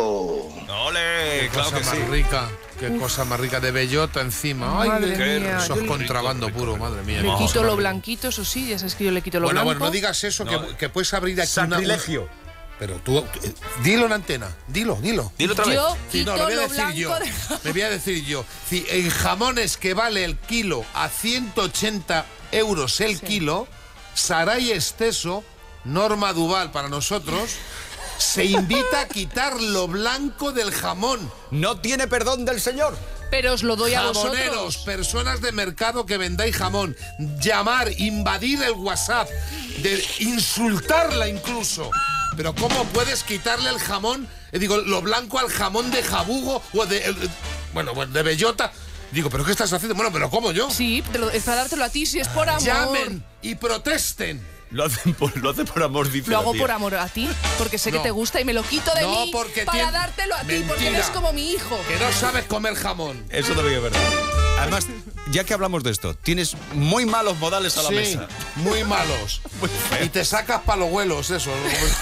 ¡Ole! Qué Claro cosa que más sí. rica, qué cosa más rica, de bellota encima. Ay, Madre qué mía, eso yo es le- contrabando puro, madre mía. Le qué quito cosa lo más rica. blanquito, eso sí, ya sabes que yo le quito lo Bueno, blanco. bueno, no digas eso, No. que, que puedes abrir aquí una- Sacrilegio. una... Pero tú, eh, dilo en antena, dilo, dilo. Dilo otra vez. Yo Sí, no, quito lo voy a lo decir blanco yo. de- Me voy a decir yo. Si en jamones que vale el kilo a ciento ochenta euros el kilo, Saray Esteso, Norma Duval para nosotros, se invita a quitar lo blanco del jamón. No tiene perdón del señor. Pero os lo doy a Jamoneros, vosotros. personas de mercado que vendáis jamón, llamar, invadir el WhatsApp, de insultarla incluso. Pero ¿cómo puedes quitarle el jamón, eh, digo, lo blanco al jamón de jabugo o de, eh, bueno, bueno, de bellota? Digo, ¿pero qué estás haciendo? Bueno, ¿pero cómo yo? Sí, te lo- es para dártelo a ti, si es por amor. Llamen y protesten. Lo hace por, lo hace por amor, dice Lo la hago tía. por amor a ti, porque sé No. que te gusta y me lo quito de No, mí porque para tiene- dártelo a ti, porque Mentira. eres como mi hijo. Que no sabes comer jamón. Eso también es verdad. Además, ya que hablamos de esto, tienes muy malos modales a la Sí, mesa. muy malos. Y te sacas palohuelos, eso.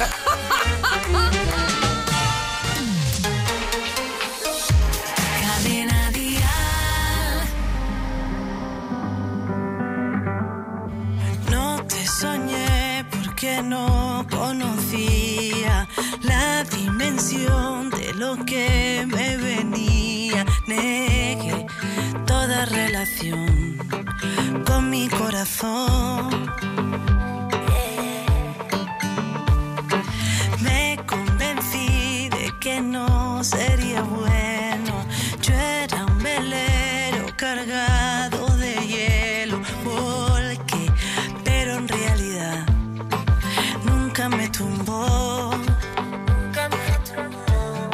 Cadena Dial. No te soñé porque no conocía la dimensión de lo que me venía. Negué toda relación con mi corazón. Me convencí de que no sería bueno. Yo era un velero cargado de hielo. Volqué, pero en realidad nunca me tumbó. Nunca me tumbó.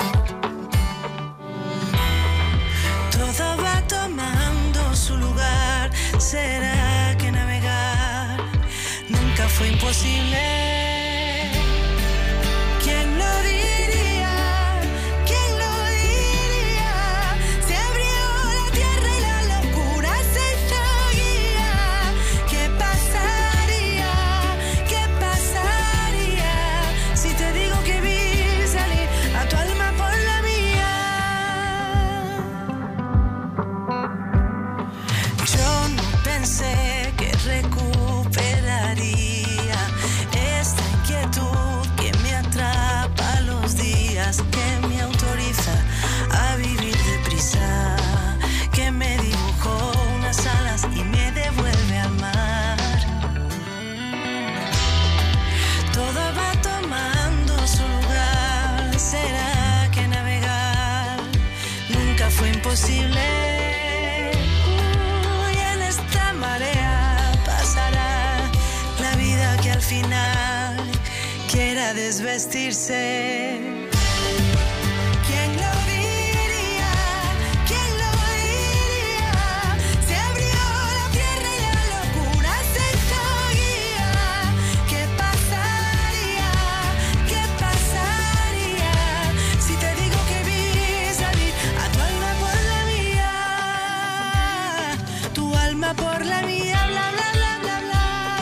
Todo va tomando su lugar. ¿Será que navegar nunca fue imposible? ¿Quién lo diría? ¿Quién lo diría? Se abrió la tierra y la locura se hizo guía. ¿Qué pasaría? ¿Qué pasaría? Si te digo que vi salir a tu alma por la mía. Yo no pensé que recuperaría esta inquietud que me atrapa los días, que me autoriza a vivir deprisa, que me dibujó unas alas y me devuelve al mar. Todo va tomando su lugar. ¿Será que navegar nunca fue imposible? Uy, en esta marea pasará la vida que al final quiera desvestirse. ¿Quién lo diría? ¿Quién lo diría? Se abrió la tierra y la locura se hizo guía. ¿Qué pasaría? ¿Qué pasaría? Si te digo que vi salir a tu alma por la mía. alma por la mía, bla, bla, bla, bla, bla.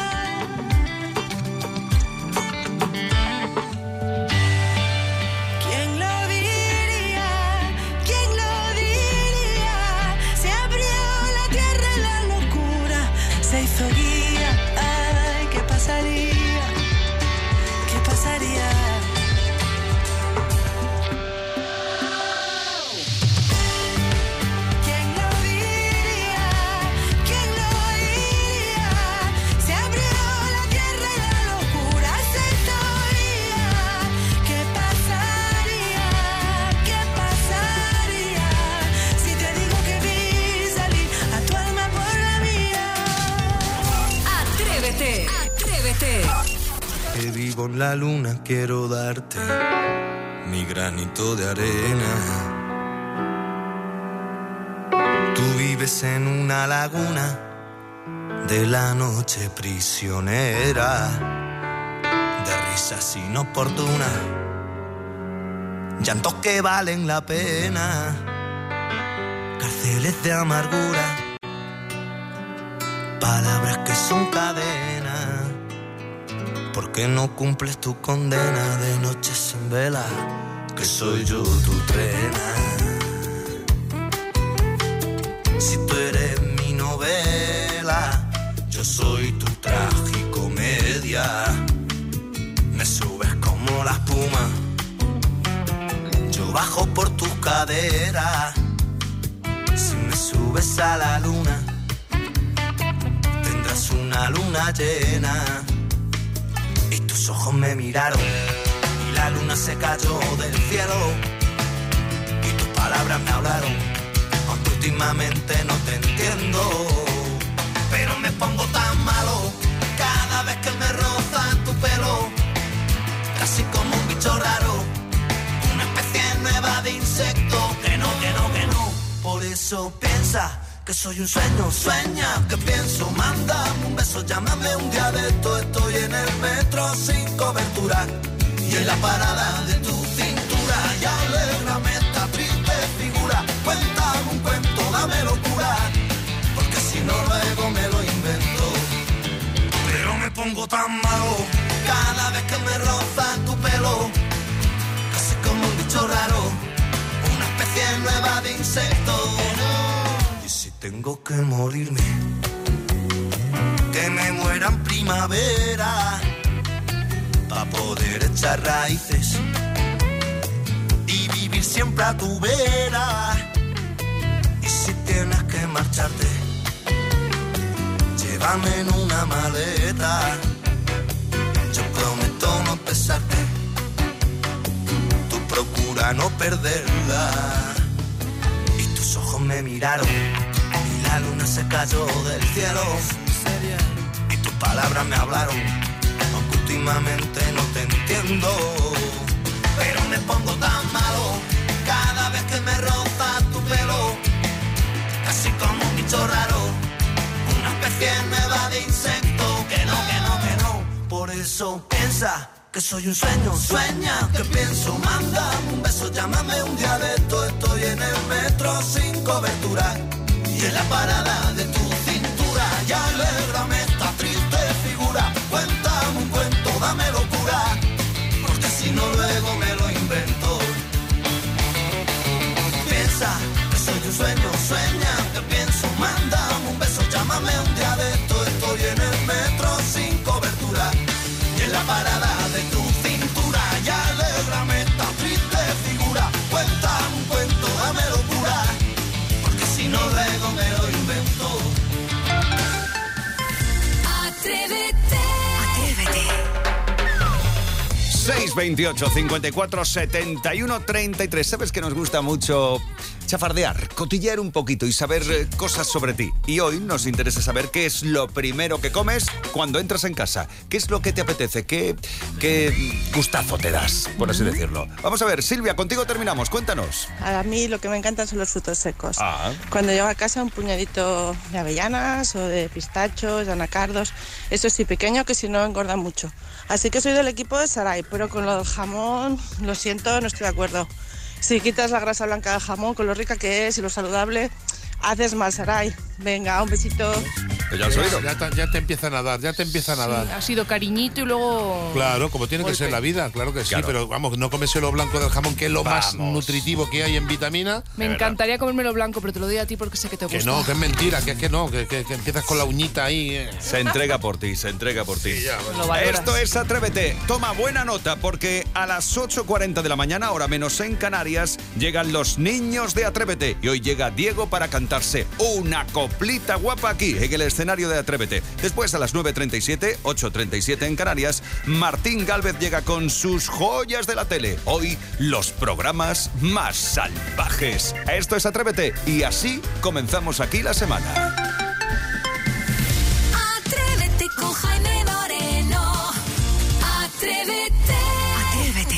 ¿Quién lo diría? ¿Quién lo diría? Se abrió la tierra y la locura se hizo guía. Ay, ¿qué pasaría? ¿Qué pasaría? ¿Quién lo diría? ¿Quién lo diría? Se abrió la tierra y la locura se hizo guía. ¿Qué pasaría? ¿Qué pasaría? Si te digo que vi salir a tu alma por la mía. Atrévete, atrévete. Que vivo en la luna, quiero darte mi granito de arena. Tú vives en una laguna de la noche prisionera, de risas inoportunas, llantos que valen la pena, cárceles de amargura, palabras que son cadenas. ¿Por qué no cumples tu condena de noche sin vela? Que soy yo tu trena. Si tú eres mi novela, yo soy tu tragicomedia. Me subes como la espuma, yo bajo por tus caderas. Si me subes a la luna, tendrás una luna llena. Y tus ojos me miraron y la luna se cayó del cielo. Y tus palabras me hablaron, aunque últimamente no te entiendo. Pero me pongo tan malo cada vez que me rozan tu pelo, casi como un bicho raro, una especie nueva de insecto. Que no, que no, que no. Por eso piensa que soy un sueño, sueña que pienso, mándame un beso, llámame un día de esto. Estoy en el metro sin cobertura y en la parada de tu cintura. Y alégrame esta triste figura, cuéntame un cuento, dame locura, porque si no luego me lo invento. Pero me pongo tan malo cada vez que me roza tu pelo, casi como un bicho raro, una especie nueva de insecto. Tengo que morirme, que me muera en primavera, pa' poder echar raíces y vivir siempre a tu vera. Y si tienes que marcharte, llévame en una maleta. Yo prometo no pesarte, tú procura no perderla. Y tus ojos me miraron, la luna se cayó del cielo y tus palabras me hablaron, aunque últimamente no te entiendo. Pero me pongo tan malo cada vez que me roza tu pelo, casi como un bicho raro, una especie nueva de insecto. Que no, que no, que no. Por eso piensa que soy un sueño, sueña que pienso, mándame un beso, llámame un día de esto. Estoy en el metro sin cobertura y en la parada de tu cintura. Y alégrame esta triste figura, cuéntame un cuento, dame locura, porque si no luego me lo invento. Piensa que soy un sueño, sueña que pienso, mándame un beso, llámame un día de esto. Estoy en el metro sin cobertura y en la parada de tu cintura. Y alégrame esta triste figura, cuéntame un cuento, dame locura, si no luego me lo invento. Atrévete, atrévete. seis veintiocho, cincuenta y cuatro, setenta y uno, treinta y tres. ¿Sabes que nos gusta mucho chafardear, cotillear un poquito y saber eh, cosas sobre ti? Y hoy nos interesa saber qué es lo primero que comes cuando entras en casa. ¿Qué es lo que te apetece? ¿Qué, qué gustazo te das, por así decirlo? Vamos a ver, Silvia, contigo terminamos. Cuéntanos. A mí lo que me encantan son los frutos secos. Ah. Cuando llego a casa un puñadito de avellanas o de pistachos, de anacardos. Eso sí, pequeño, que si no engorda mucho. Así que soy del equipo de Sarai, pero con lo del jamón, lo siento, no estoy de acuerdo. Si quitas la grasa blanca del jamón, con lo rica que es y lo saludable, haces mal, Saray. Venga, un besito. Ya, has oído. Ya, te, ya te empiezan a dar, ya te empiezan a dar. Sí, ha sido cariñito y luego... Claro, como tiene golpe. que ser la vida, claro que sí, Claro. pero vamos, no comes lo blanco del jamón, que es lo Vamos. más nutritivo que hay en vitamina. Me encantaría comérmelo blanco, pero te lo doy a ti porque sé que te gusta. Que no, que es mentira, que es que no, que, que, que empiezas con la uñita ahí. Eh. Se entrega por ti, se entrega por ti. Sí, ya, bueno. Lo valoras. Esto es Atrévete. Toma buena nota porque a las ocho cuarenta de la mañana, hora menos en Canarias, llegan los niños de Atrévete. Y hoy llega Diego para cantarse una coplita guapa aquí, en el escenario de Atrévete. Después, a las nueve treinta y siete, ocho treinta y siete en Canarias, Martín Gálvez llega con sus joyas de la tele. Hoy, los programas más salvajes. Esto es Atrévete y así comenzamos aquí la semana. Atrévete con Jaime Moreno. Atrévete. Atrévete.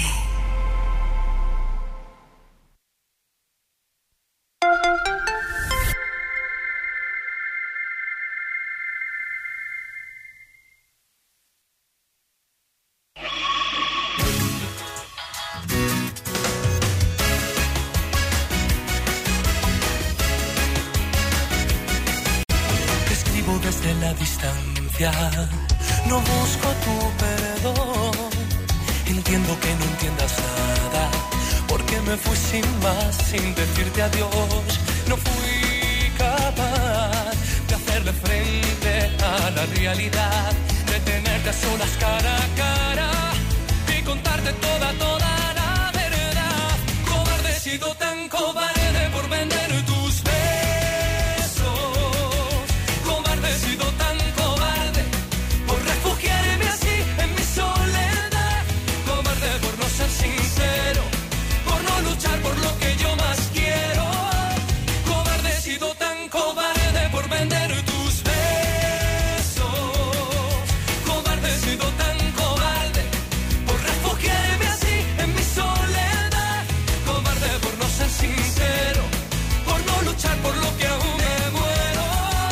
Te escribo desde la distancia, no busco tu perdón. Entiendo que no entiendas nada, porque me fui sin más, sin decirte adiós. No fui capaz de hacerle frente a la realidad, de tenerte a solas cara a cara y contarte toda, toda la verdad. Cobarde, he sido tan cobarde por vender tus besos. Cobarde, he sido tan cobarde por refugiarme así en mi soledad. Cobarde por no ser sincero, por no luchar por lo que yo más quiero. Cobarde, he sido tan cobarde por vender tus besos. Cobarde, he sido tan cobarde por refugiarme así en mi soledad. Cobarde por no ser sincero, por no luchar por lo que aún me muero.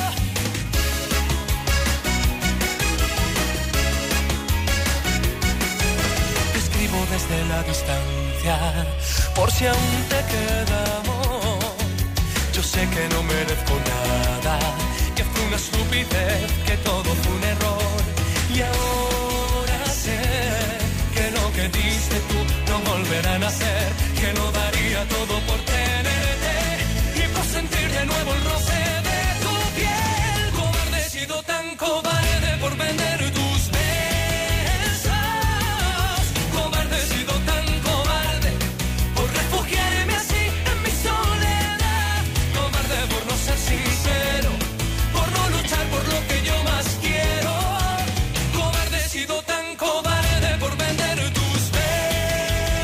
Te escribo desde la distancia, por si aún te queda amor. Yo sé que no merezco nada, que fue una estupidez, que todo fue un error. Y ahora sé que lo que diste tú no volverá a nacer, que lo daría todo por tenerte y por sentir de nuevo el roce de tu piel. Cobarde, he sido tan cobarde por vender tus besos. Cobarde, he sido tan cobarde por refugiarme así en mi soledad. Cobarde por no ser sincero, por no luchar por lo que yo más quiero. Cobarde, he sido tan cobarde por vender tus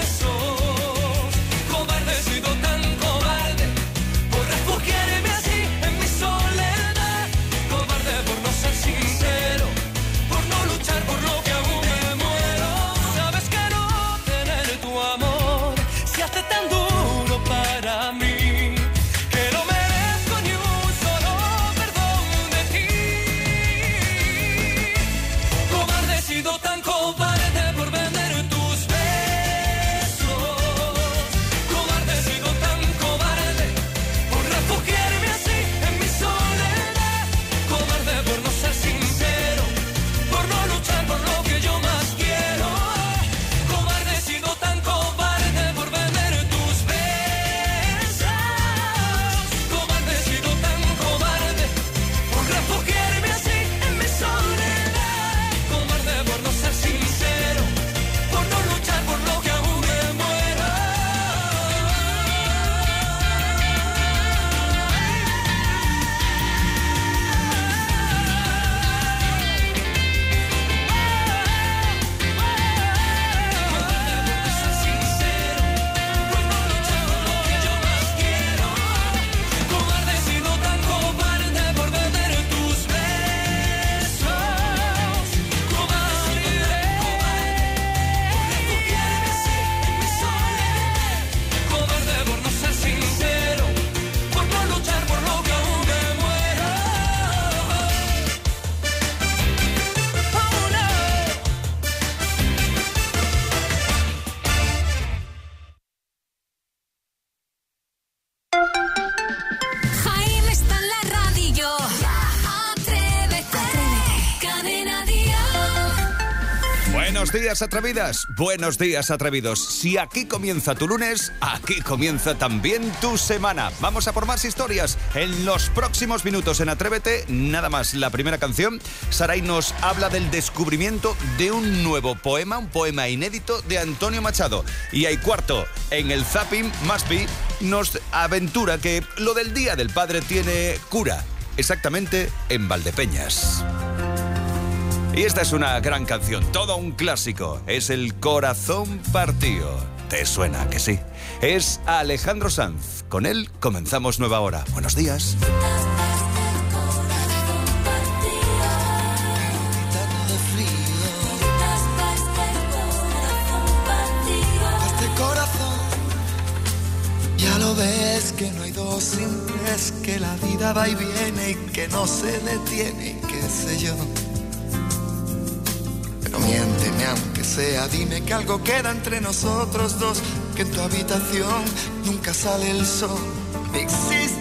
besos. Cobarde, he sido tan cobarde por refugiarme así Buenos días, atrevidas. Buenos días, atrevidos. Si aquí comienza tu lunes, aquí comienza también tu semana. Vamos a por más historias. En los próximos minutos en Atrévete, nada más la primera canción, Saray nos habla del descubrimiento de un nuevo poema, un poema inédito de Antonio Machado. Y hay cuarto, en el Zapping Must Be, nos aventura que lo del Día del Padre tiene cura, exactamente en Valdepeñas. Y esta es una gran canción, todo un clásico. Es El Corazón Partido. ¿Te suena que sí? Es Alejandro Sanz. Con él comenzamos nueva hora. Buenos días. Este corazón, ya lo ves que no hay dos sin tres, que la vida va y viene y que no se detiene, qué sé yo. Pero miénteme aunque sea, dime que algo queda entre nosotros dos, que en tu habitación nunca sale el sol, ni existe